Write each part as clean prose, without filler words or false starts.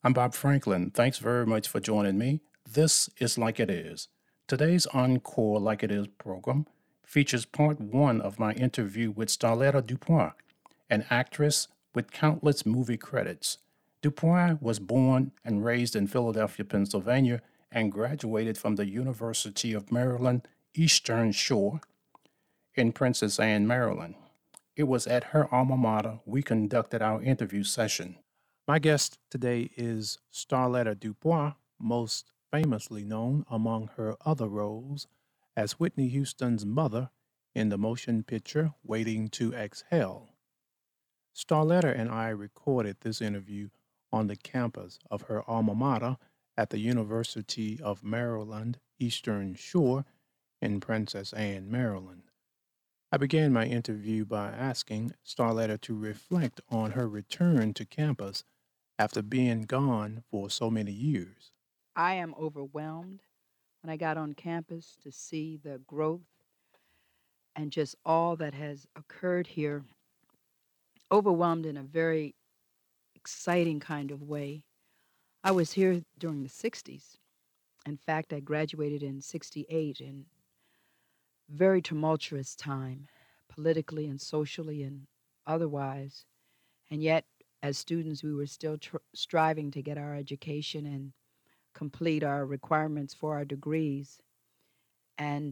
I'm Bob Franklin. Thanks very much for joining me. This is Like It Is. Today's Encore Like It Is program features part one of my interview with Starletta Dupois, an actress with countless movie credits. Dupois was born and raised in Philadelphia, Pennsylvania, and graduated from the University of Maryland Eastern Shore in Princess Anne, Maryland. It was at her alma mater we conducted our interview session. My guest today is Starletta Dupois, most famously known among her other roles as Whitney Houston's mother in the motion picture Waiting to Exhale. Starletta and I recorded this interview on the campus of her alma mater at the University of Maryland Eastern Shore in Princess Anne, Maryland. I began my interview by asking Starletta to reflect on her return to campus after being gone for so many years. I am overwhelmed when I got on campus to see the growth and just all that has occurred here. Overwhelmed in a very exciting kind of way. I was here during the 60s. In fact, I graduated in 68 in very tumultuous time, politically and socially and otherwise. And yet, as students, we were still striving to get our education and complete our requirements for our degrees. And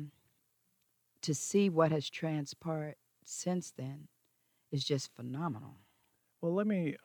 to see what has transpired since then is just phenomenal. Well,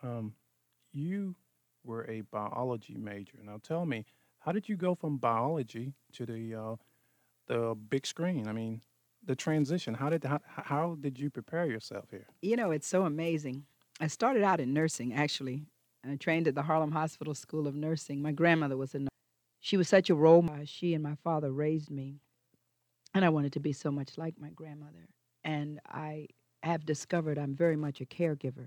you were a biology major. Now tell me, how did you go from biology to the big screen? I mean, the transition. How did you prepare yourself here? You know, it's so amazing. I started out in nursing, actually. And I trained at the Harlem Hospital School of Nursing. My grandmother was a nurse. She was such a role model. She and my father raised me. And I wanted to be so much like my grandmother. And I have discovered I'm very much a caregiver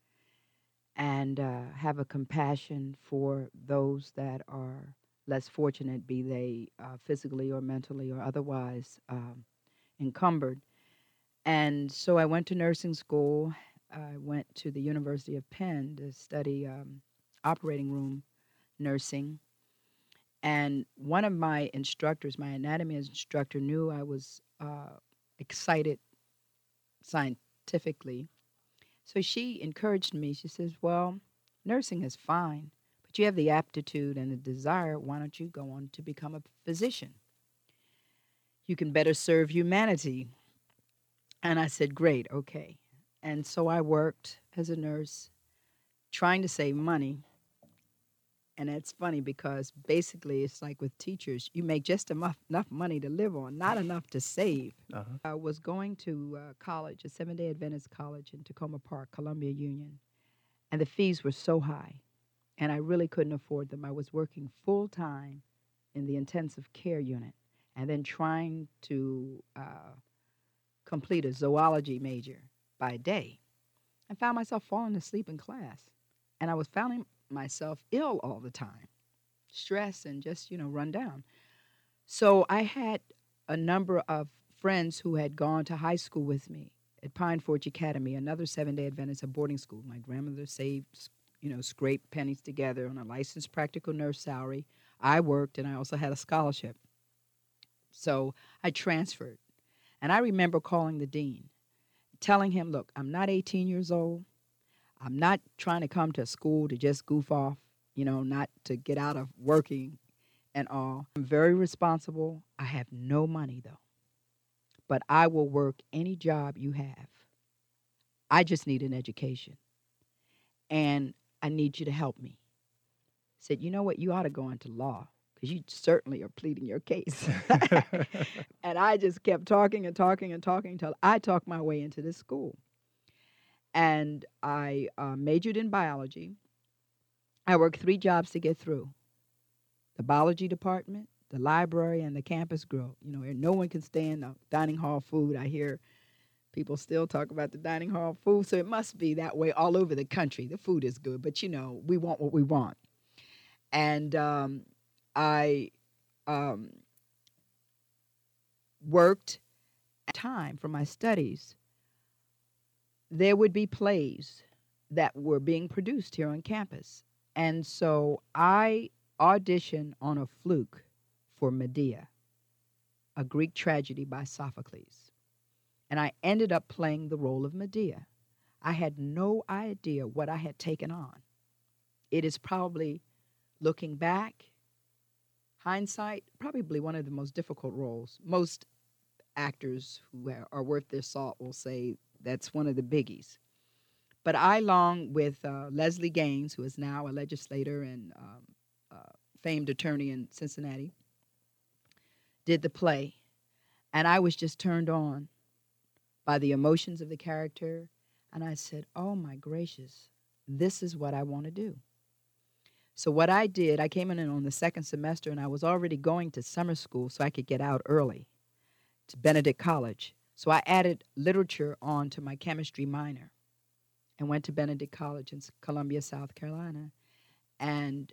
and have a compassion for those that are less fortunate, be they physically or mentally or otherwise encumbered. And so I went to nursing school. I went to the University of Penn to study operating room nursing. And one of my instructors, my anatomy instructor, knew I was excited scientifically. So she encouraged me. She says, well, nursing is fine, but you have the aptitude and the desire. Why don't you go on to become a physician? You can better serve humanity. And I said, great, okay. And so I worked as a nurse trying to save money. And it's funny because basically it's like with teachers, you make just enough money to live on, not enough to save. Uh-huh. I was going to college, a Seventh-day Adventist college in Tacoma Park, Columbia Union, and the fees were so high, and I really couldn't afford them. I was working full-time in the intensive care unit and then trying to complete a zoology major by day. I found myself falling asleep in class, and I was finding myself ill all the time, stress and just, run down. So I had a number of friends who had gone to high school with me at Pine Forge Academy, another Seventh-day Adventist, a boarding school. My grandmother saved, scraped pennies together on a licensed practical nurse salary. I worked, and I also had a scholarship. So I transferred. And I remember calling the dean, telling him, look, I'm not 18 years old. I'm not trying to come to school to just goof off, not to get out of working and all. I'm very responsible. I have no money, though. But I will work any job you have. I just need an education. And I need you to help me. Said, you know what? You ought to go into law because you certainly are pleading your case. And I just kept talking and talking and talking until I talked my way into this school. And I majored in biology. I worked 3 jobs to get through: the biology department, the library, and the campus grill. No one can stand the dining hall food. I hear people still talk about the dining hall food, so it must be that way all over the country. The food is good, but we want what we want. And I worked time for my studies. There would be plays that were being produced here on campus. And so I auditioned on a fluke for Medea, a Greek tragedy by Sophocles. And I ended up playing the role of Medea. I had no idea what I had taken on. It is probably, looking back, hindsight, probably one of the most difficult roles. Most actors who are worth their salt will say that's one of the biggies. But I, along with Leslie Gaines, who is now a legislator and uh, famed attorney in Cincinnati, did the play. And I was just turned on by the emotions of the character. And I said, oh my gracious, this is what I want to do. So what I did, I came in on the second semester and I was already going to summer school so I could get out early to Benedict College. So I added literature on to my chemistry minor and went to Benedict College in Columbia, South Carolina, and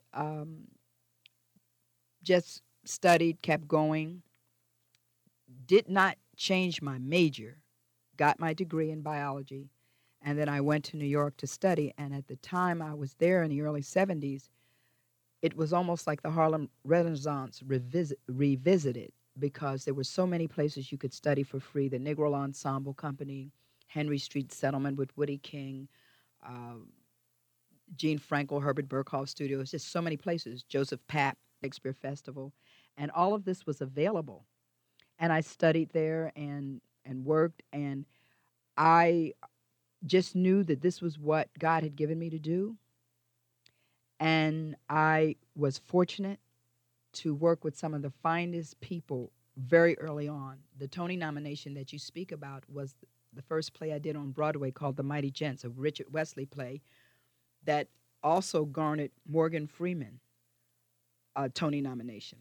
just studied, kept going, did not change my major, got my degree in biology, and then I went to New York to study. And at the time I was there in the early 70s, it was almost like the Harlem Renaissance revisited, because there were so many places you could study for free. The Negro Ensemble Company, Henry Street Settlement with Woody King, uh, Gene Frankel, Herbert Burkhoff Studios, just so many places, Joseph Papp, Shakespeare Festival. And all of this was available. And I studied there and worked, and I just knew that this was what God had given me to do. And I was fortunate to work with some of the finest people very early on. The Tony nomination that you speak about was the first play I did on Broadway called The Mighty Gents, a Richard Wesley play that also garnered Morgan Freeman a Tony nomination.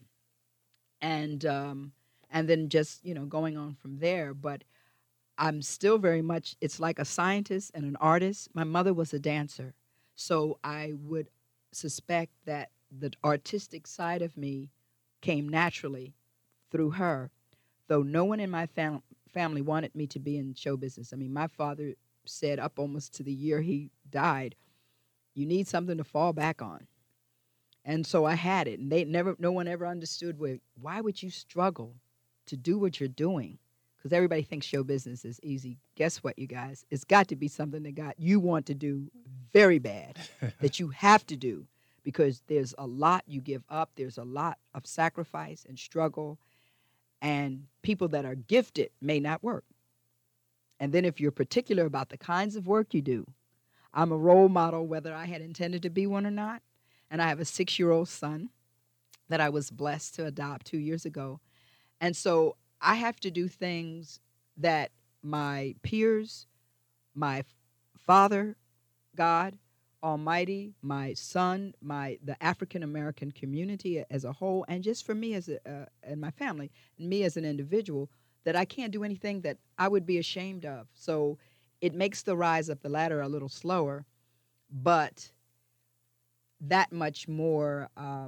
And then just, going on from there. But I'm still very much, it's like a scientist and an artist. My mother was a dancer. So I would suspect that the artistic side of me came naturally through her, though no one in my family wanted me to be in show business. I mean, my father said up almost to the year he died, you need something to fall back on. And so I had it. And no one ever understood, why would you struggle to do what you're doing? Because everybody thinks show business is easy. Guess what, you guys? It's got to be something that you want to do very bad, that you have to do, because there's a lot you give up. There's a lot of sacrifice and struggle, and people that are gifted may not work. And then if you're particular about the kinds of work you do, I'm a role model whether I had intended to be one or not. And I have a 6-year-old son that I was blessed to adopt 2 years ago. And so I have to do things that my peers, my father, God Almighty, my son, the African American community as a whole, and just for me and my family, and me as an individual, that I can't do anything that I would be ashamed of. So it makes the rise up the ladder a little slower, but that much more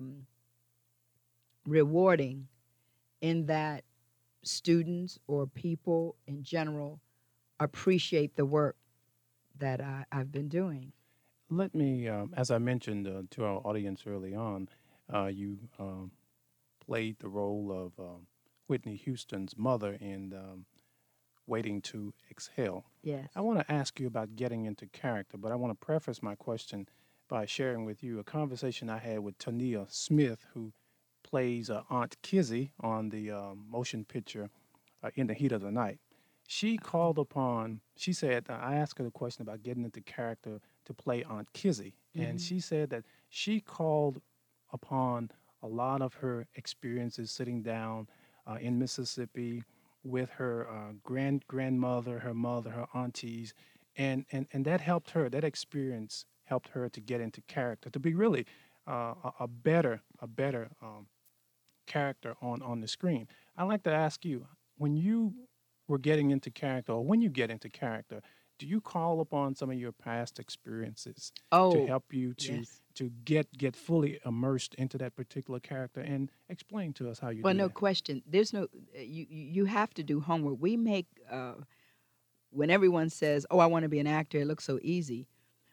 rewarding, in that students or people in general appreciate the work that I've been doing. Let me, as I mentioned to our audience early on, you played the role of Whitney Houston's mother in Waiting to Exhale. Yes. I want to ask you about getting into character, but I want to preface my question by sharing with you a conversation I had with Tania Smith, who plays Aunt Kizzy on the motion picture In the Heat of the Night. She said, I asked her the question about getting into character to play Aunt Kizzy, and she said that she called upon a lot of her experiences sitting down in Mississippi with her grandmother, her mother, her aunties, and that helped her. That experience helped her to get into character, to be really a better character on the screen. I'd like to ask you, when you were getting into character, or when you get into character, do you call upon some of your past experiences to help you yes. to get fully immersed into that particular character, and explain to us how you Well, do no that? question. There's no you have to do homework. We make when everyone says, "Oh, I want to be an actor," it looks so easy.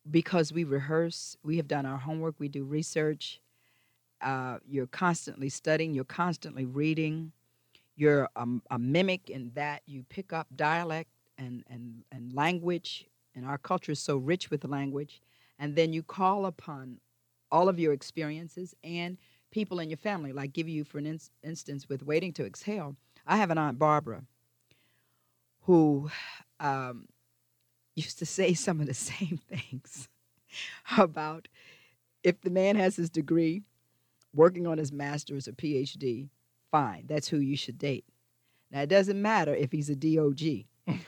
because we rehearse, we have done our homework, we do research. You're constantly studying, you're constantly reading. You're a mimic in that you pick up dialect and language, and our culture is so rich with language. And then you call upon all of your experiences and people in your family. Like, give you, for an instance, with Waiting to Exhale, I have an Aunt Barbara who um, used to say some of the same things about if the man has his degree, working on his master's or PhD, fine, that's who you should date. Now, it doesn't matter if he's a DOG,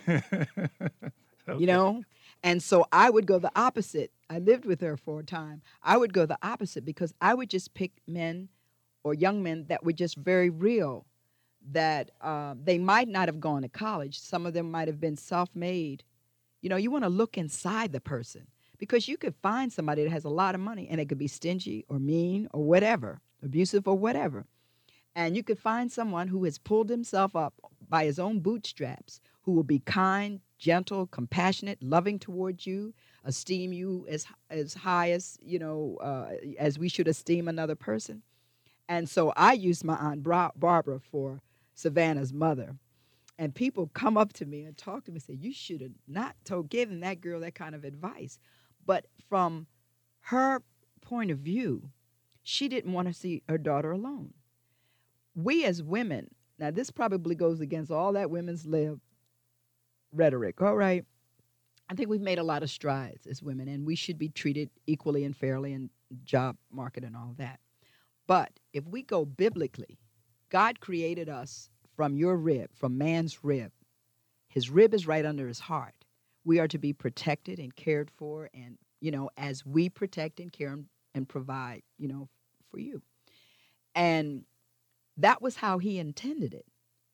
you Okay. know? And so I would go the opposite. I lived with her for a time. I would go the opposite because I would just pick men or young men that were just very real, that they might not have gone to college. Some of them might have been self made. You know, you want to look inside the person because you could find somebody that has a lot of money and it could be stingy or mean or whatever, abusive or whatever. And you could find someone who has pulled himself up by his own bootstraps, who will be kind, gentle, compassionate, loving towards you, esteem you as high as, as we should esteem another person. And so I used my Aunt Barbara for Savannah's mother. And people come up to me and talk to me and say, you should have not told given that girl that kind of advice. But from her point of view, she didn't want to see her daughter alone. We as women, now this probably goes against all that women's lib rhetoric, all right? I think we've made a lot of strides as women, and we should be treated equally and fairly in job market and all that. But if we go biblically, God created us from your rib, from man's rib. His rib is right under his heart. We are to be protected and cared for, and as we protect and care and provide, for you. And that was how he intended it.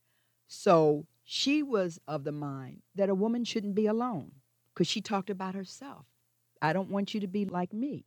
So she was of the mind that a woman shouldn't be alone because she talked about herself. I don't want you to be like me.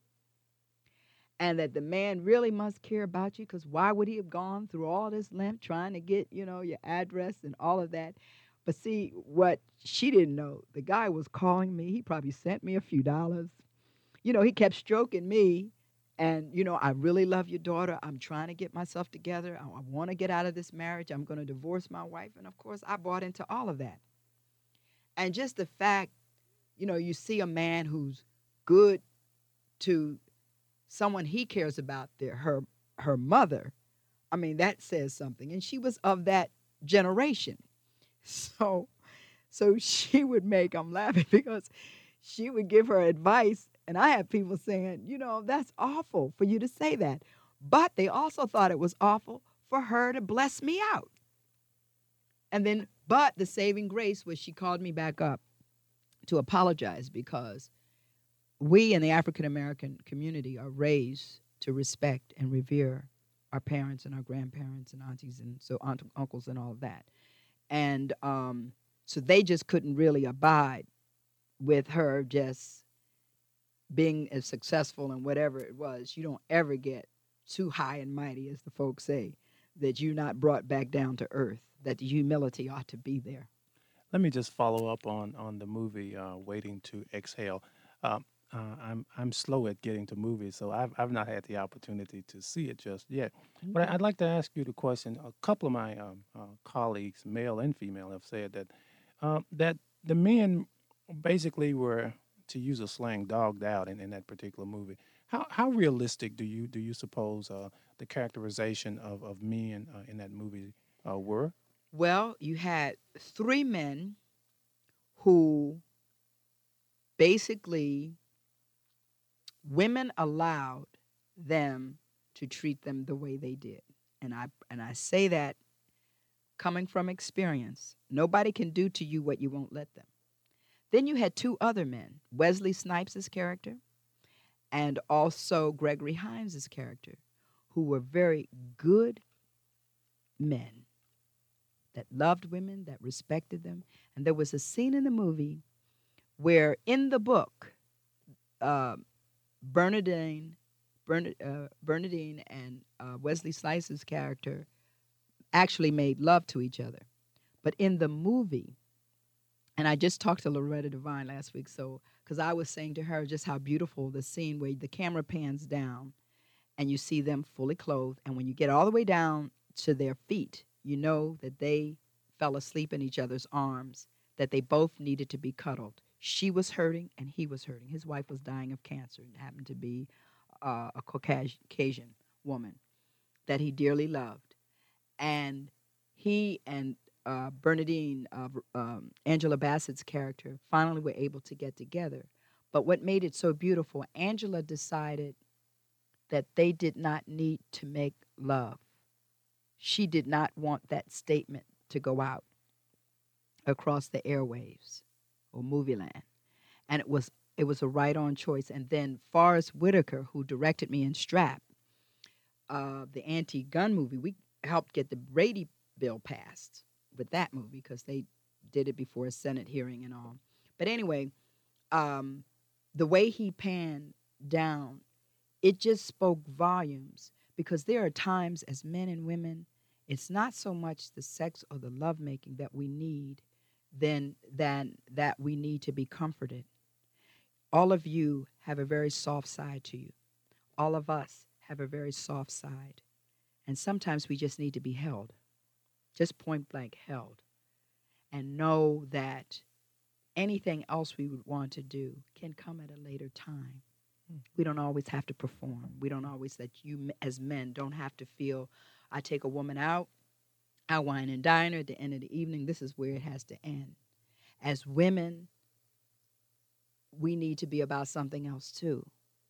And that the man really must care about you because why would he have gone through all this length trying to get, your address and all of that? But see, what she didn't know, the guy was calling me. He probably sent me a few dollars. He kept stroking me. And, I really love your daughter. I'm trying to get myself together. I want to get out of this marriage. I'm going to divorce my wife. And of course, I bought into all of that. And just the fact, you see a man who's good to someone he cares about, her mother. I mean, that says something. And she was of that generation. So she would make, I'm laughing because she would give her advice. And I have people saying, that's awful for you to say that. But they also thought it was awful for her to bless me out. And then, but the saving grace was she called me back up to apologize because we in the African American community are raised to respect and revere our parents and our grandparents and aunties and so uncles and all of that. And so they just couldn't really abide with her just being as successful and whatever it was. You don't ever get too high and mighty, as the folks say, that you're not brought back down to earth, that the humility ought to be there. Let me just follow up on the movie Waiting to Exhale. Um, I'm slow at getting to movies, so I've not had the opportunity to see it just yet. But Okay. I'd like to ask you the question. A couple of my colleagues, male and female, have said that the men basically were, to use a slang, dogged out in that particular movie. How realistic do you suppose the characterization of men in that movie were? Well, you had three men who basically women allowed them to treat them the way they did. And I say that coming from experience. Nobody can do to you what you won't let them. Then you had two other men, Wesley Snipes' character and also Gregory Hines' character, who were very good men that loved women, that respected them. And there was a scene in the movie where in the book, uh, Bernadine, Bernadine and Wesley Snipes' character actually made love to each other. But in the movie, And I just talked to Loretta Devine last week, so because I was saying to her just how beautiful the scene where the camera pans down and you see them fully clothed, and when you get all the way down to their feet, you know that they fell asleep in each other's arms, that they both needed to be cuddled. She was hurting and he was hurting. His wife was dying of cancer and happened to be a Caucasian woman that he dearly loved. And he and Bernadine, Angela Bassett's character, finally were able to get together. But what made it so beautiful, Angela decided that they did not need to make love. She did not want that statement to go out across the airwaves or movie land. And it was a right on choice. And then Forrest Whitaker, who directed me in Strap, the anti-gun movie, we helped get the Brady bill passed with that movie because they did it before a Senate hearing and all. But anyway, um, the way he panned down, it just spoke volumes because there are times as men and women, it's not so much the sex or the lovemaking that we need than that we need to be comforted. All of you have a very soft side to you. All of us have a very soft side. And sometimes we just need to be held, just point blank held, and know that anything else we would want to do can come at a later time. We don't always have to perform. We don't always, that you as men don't have to feel, I take a woman out, I wine and dine her at the end of the evening. This is where it has to end. As women, we need to be about something else too,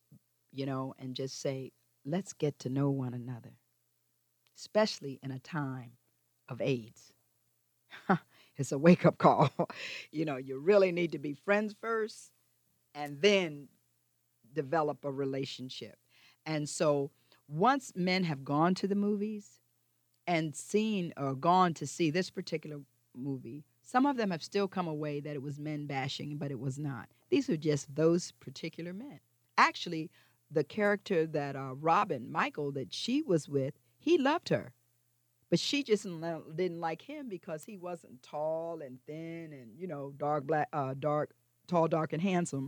and just say, let's get to know one another, especially in a time of AIDS. It's a wake up call. You really need to be friends first and then develop a relationship. And so once men have gone to the movies and seen or gone to see this particular movie, some of them have still come away that it was men bashing, but it was not. These are just those particular men. Actually, the character that Robin, Michael, that she was with, he loved her. But she just didn't like him because he wasn't tall and thin and, dark, black, tall, dark, and handsome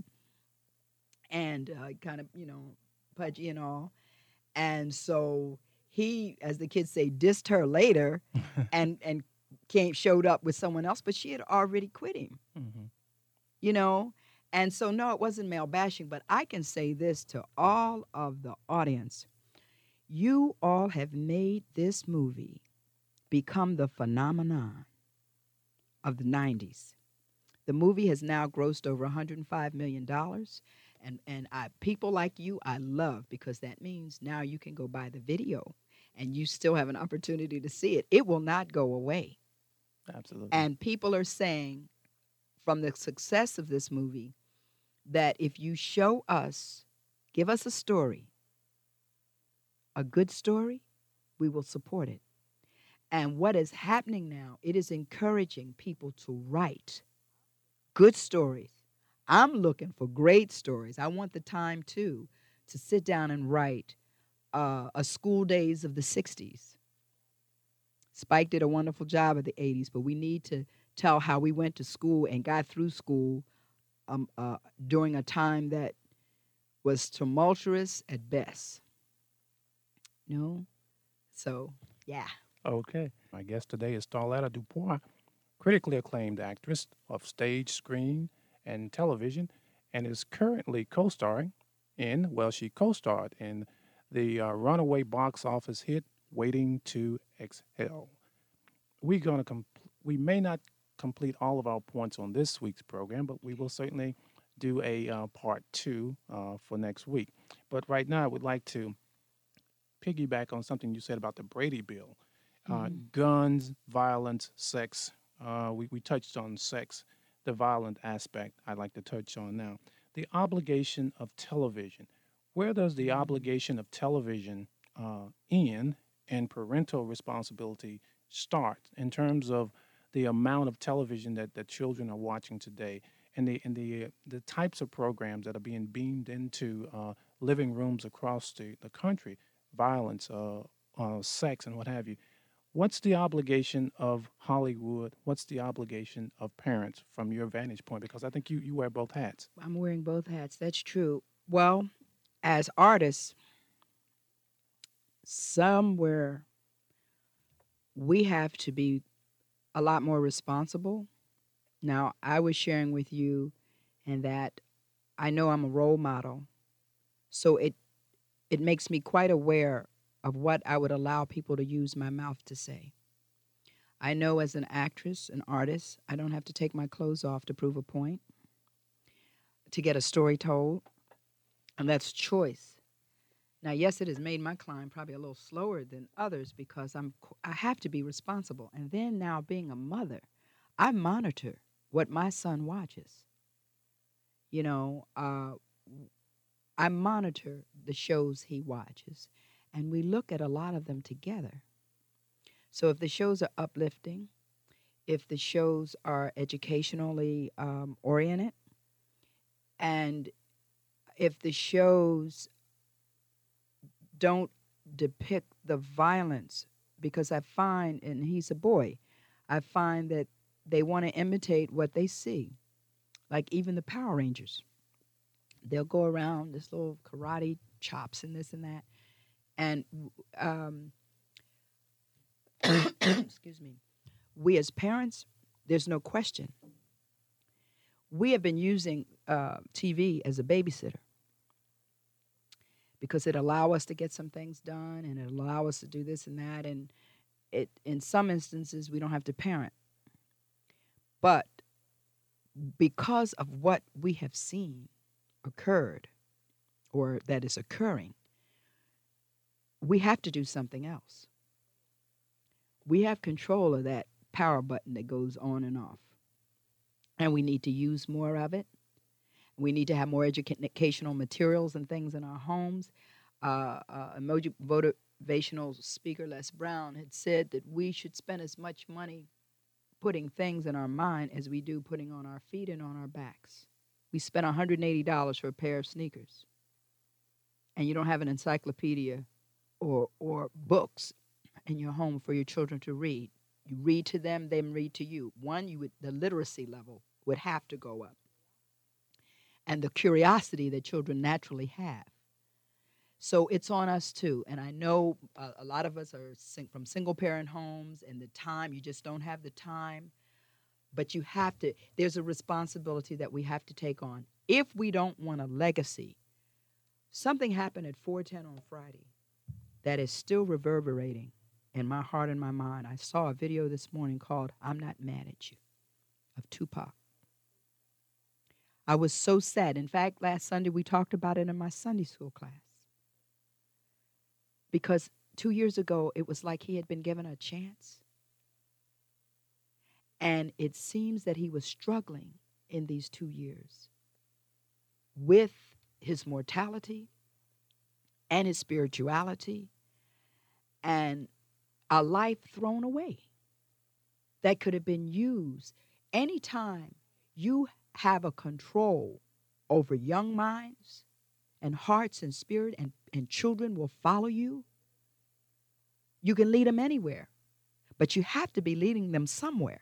and kind of, pudgy and all. And so he, as the kids say, dissed her later and showed up with someone else, but she had already quit him, Mm-hmm. you know? And so, no, it wasn't male bashing, but I can say this to all of the audience. You all have made this movie become the phenomenon of the 90s. The movie has now grossed over $105 million. And people like you, I love because that means now you can go buy the video and you still have an opportunity to see it. It will not go away. Absolutely. And people are saying from the success of this movie that if you show us, give us a story, a good story, we will support it. And what is happening now, it is encouraging people to write good stories. I'm looking for great stories. I want the time too to sit down and write a school days of the 60s. Spike did a wonderful job of the 80s, but we need to tell how we went to school and got through school um, uh, during a time that was tumultuous at best. No? So, yeah. Okay. My guest today is Starletta DuPois, critically acclaimed actress of stage, screen, and television, and is currently she co starred in the runaway box office hit Waiting to Exhale. We may not complete all of our points on this week's program, but we will certainly do a part two for next week. But right now, I would like to piggyback on something you said about the Brady Bill. Hmm. Guns, violence, sex. We touched on sex, the violent aspect I'd like to touch on now. The obligation of television. Where does the obligation of television end and parental responsibility start in terms of the amount of television that children are watching today and the types of programs that are being beamed into living rooms across the country, violence, sex, and what have you. What's the obligation of Hollywood? What's the obligation of parents from your vantage point? Because I think you wear both hats. I'm wearing both hats. That's true. Well, as artists, somewhere we have to be a lot more responsible. Now, I was sharing with you and that I know I'm a role model, so it makes me quite aware of what I would allow people to use my mouth to say. I know as an actress, an artist, I don't have to take my clothes off to prove a point, to get a story told, and that's choice. Now, yes, it has made my climb probably a little slower than others because I have to be responsible. And then now being a mother, I monitor what my son watches. You know, I monitor the shows he watches, and we look at a lot of them together. So if the shows are uplifting, if the shows are educationally oriented, and if the shows don't depict the violence, because I find, and he's a boy, I find that they want to imitate what they see, like even the Power Rangers. They'll go around this little karate chops and this and that, and um, excuse me, we as parents, there's no question, we have been using TV as a babysitter because it allow us to get some things done and it allow us to do this and that, and it in some instances we don't have to parent, but because of what we have seen occurred or that is occurring, we have to do something else. We have control of that power button that goes on and off, and we need to use more of it. We need to have more educational materials and things in our homes. Motivational speaker Les Brown had said that we should spend as much money putting things in our mind as we do putting on our feet and on our backs. We spent $180 for a pair of sneakers, and you don't have an encyclopedia or books in your home for your children to read. You read to them, they read to you. One, the literacy level would have to go up, and the curiosity that children naturally have. So it's on us too. And I know a lot of us are from single parent homes, and the time, you just don't have the time. But you have to, there's a responsibility that we have to take on. If we don't want a legacy, something happened at 410 on Friday that is still reverberating in my heart and my mind. I saw a video this morning called I'm Not Mad at You of Tupac. I was so sad. In fact, last Sunday we talked about it in my Sunday school class. Because 2 years ago, it was like he had been given a chance. And it seems that he was struggling in these 2 years with his mortality and his spirituality and a life thrown away that could have been used. Anytime you have a control over young minds and hearts and spirit, and children will follow you, you can lead them anywhere, but you have to be leading them somewhere.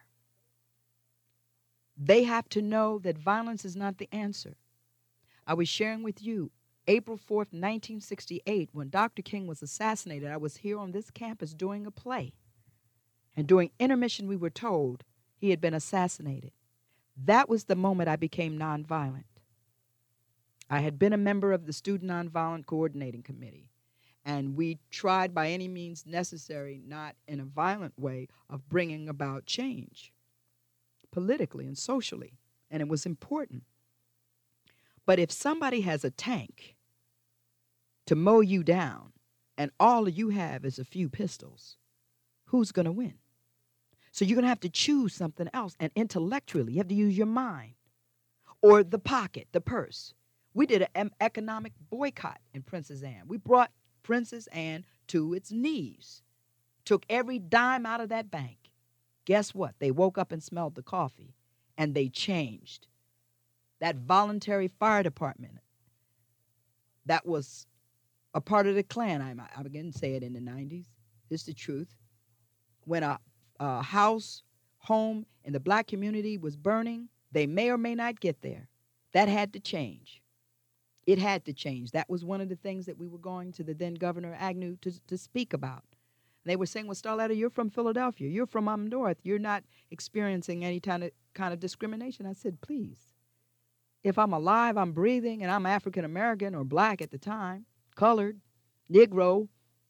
They have to know that violence is not the answer. I was sharing with you, April 4th, 1968, when Dr. King was assassinated, I was here on this campus doing a play. And during intermission, we were told he had been assassinated. That was the moment I became nonviolent. I had been a member of the Student Nonviolent Coordinating Committee, and we tried by any means necessary, not in a violent way, of bringing about change politically and socially, and it was important. But if somebody has a tank to mow you down and all you have is a few pistols, who's going to win? So you're going to have to choose something else, and intellectually, you have to use your mind or the pocket, the purse. We did an economic boycott in Princess Anne. We brought Princess Anne to its knees, took every dime out of that bank. Guess what? They woke up and smelled the coffee, and they changed. That voluntary fire department that was a part of the Klan, I began to say it in the 90s. It's the truth. when a home in the black community was burning, they may or may not get there. That had to change. It had to change. That was one of the things that we were going to the then Governor Agnew to speak about. They were saying, well, Starletta, you're from Philadelphia. You're from up north. You're not experiencing any kind of discrimination. I said, please. If I'm alive, I'm breathing, and I'm African American or black at the time, colored, Negro,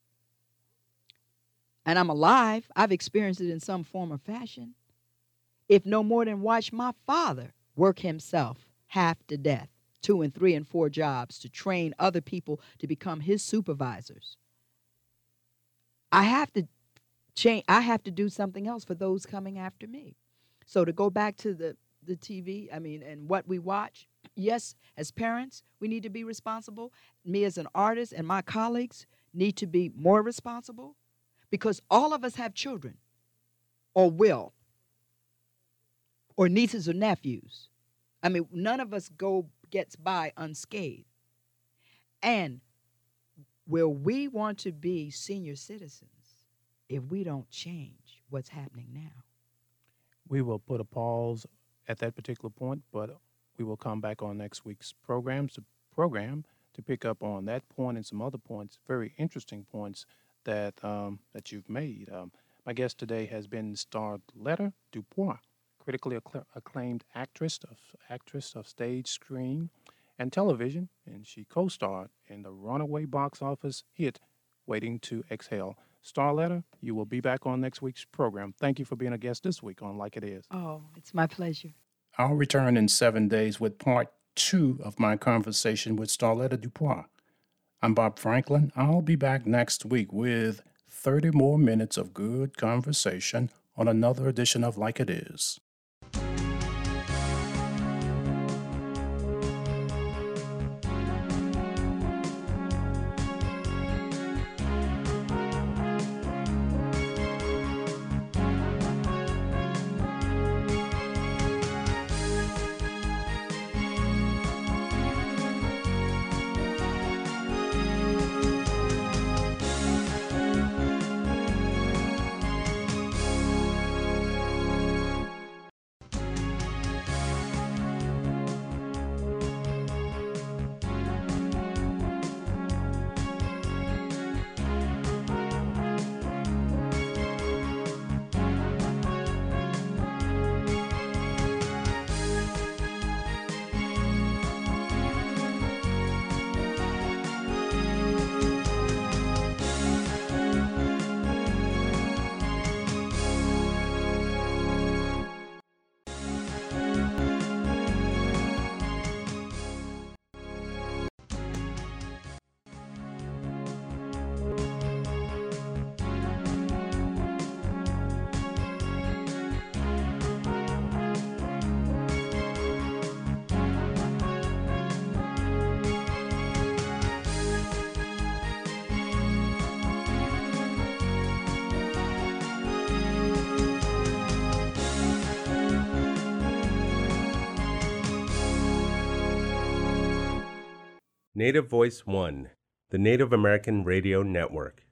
and I'm alive, I've experienced it in some form or fashion. If no more than watch my father work himself half to death, 2 and 3 and 4 jobs to train other people to become his supervisors. I have to change. I have to do something else for those coming after me. So to go back to the TV, and what we watch, yes, as parents, we need to be responsible. Me as an artist and my colleagues need to be more responsible because all of us have children or will or nieces or nephews. None of us gets by unscathed. And will we want to be senior citizens if we don't change what's happening now? We will put a pause at that particular point, but we will come back on next week's program to pick up on that point and some other points, very interesting points that you've made. My guest today has been Starletta DuPois, critically acclaimed actress of stage, screen, and television, and she co-starred in the runaway box office hit Waiting to Exhale. Starletta, you will be back on next week's program. Thank you for being a guest this week on Like It Is. Oh, it's my pleasure. I'll return in 7 days with part 2 of my conversation with Starletta DuPois. I'm Bob Franklin. I'll be back next week with 30 more minutes of good conversation on another edition of Like It Is. Native Voice One, the Native American Radio Network.